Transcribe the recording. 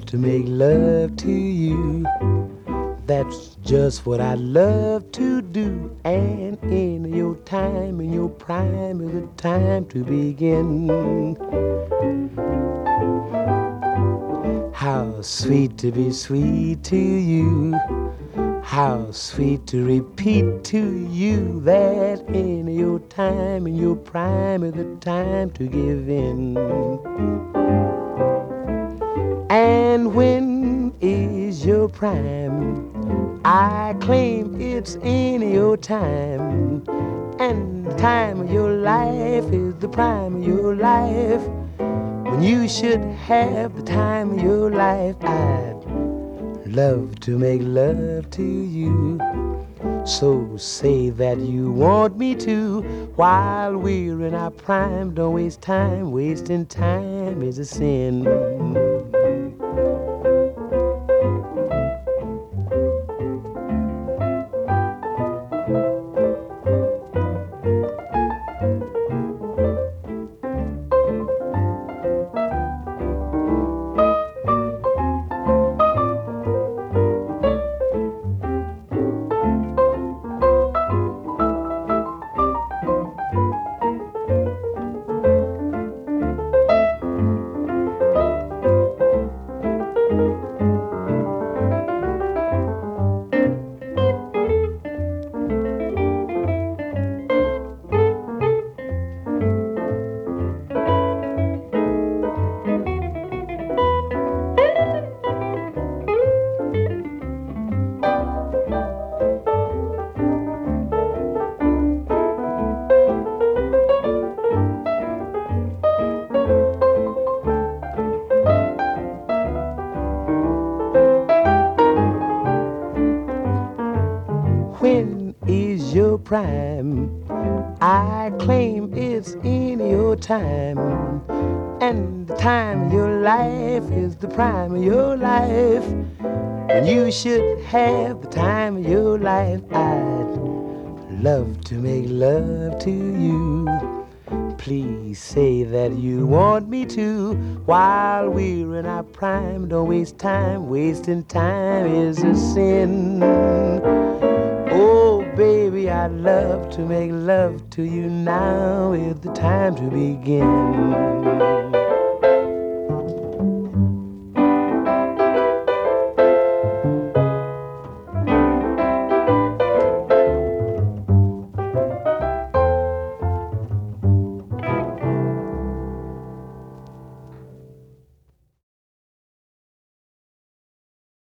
to make love to you. That's just what I love to do. And in your time, in your prime, is the time to begin. How sweet to be sweet to you. How sweet to repeat to you that in your time, in your prime, is the time to give in. And when is your prime? I claim it's in your time. And the time of your life is the prime of your life. When you should have the time of your life, I'd love to make love to you. So say that you want me to while we're in our prime. Don't waste time, wasting time is a sin. When is your prime? I claim it's in your time. And the time of your life is the prime of your life. When you should have the time of your life, I'd love to make love to you. Please say that you want me to while we're in our prime. Don't waste time, wasting time is a sin. Oh, baby, I'd love to make love to you. Now is the time to begin.